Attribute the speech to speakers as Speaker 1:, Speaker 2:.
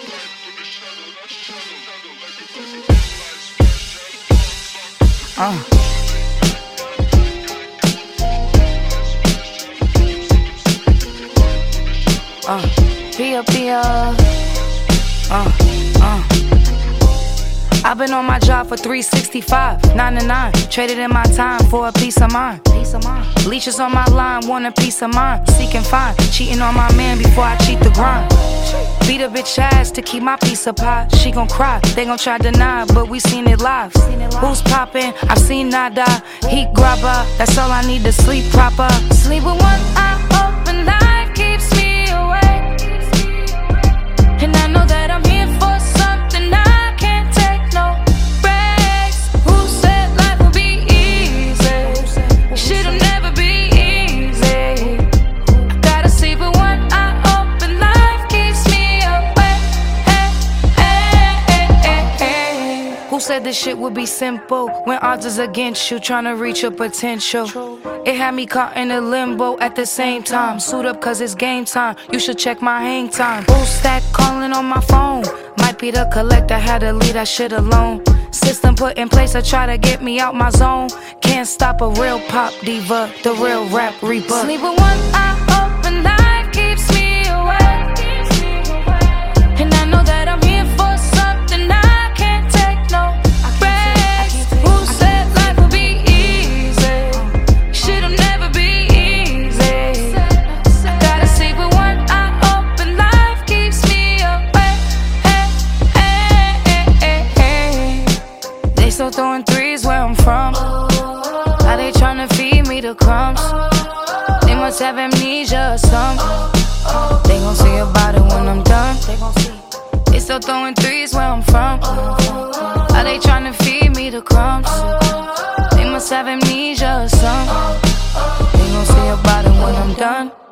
Speaker 1: I've been on my job for 365, 9 to 9. Traded in my time for a peace of mind. Leeches on my line, want a peace of mind. Seeking fine, cheating on my man before I cheat the grind. Beat a bitch ass to keep my piece of pie. She gon' cry, they gon' try to deny, but we seen it live. Who's poppin'? I've seen nada. Heat grabber, that's all I need to sleep proper. Sleep with one eye open, life keeps me awake. And I know that I'm here for something, I can't take no breaks. Who said life would be easy? Shit'll never be easy. I gotta sleep with one eye open, life keeps me awake. Who said this shit would be simple when odds is against you, tryna reach your potential? It had me caught in a limbo at the same time. Suit up cause it's game time, you should check my hang time. Boost that calling on my phone, might be the collector, had a lead I should've loaned. System put in place to try to get me out my zone. Can't stop a real pop diva, the real rap reaper. Sleep with one eye open, life keeps me awake. And I know that I'm here for something, I can't take no breaks. Who said life would be easy? Shit'll never be easy. I gotta sleep with one eye open, life keeps me awake. They still throwing threes where I'm from. How they tryna feed me the crumbs? They must have amnesia or something. They gon' see about it when I'm done. They still throwing threes where I'm from. How they tryna feed me the crumbs? They must have amnesia or something. They gon' see about it when I'm done.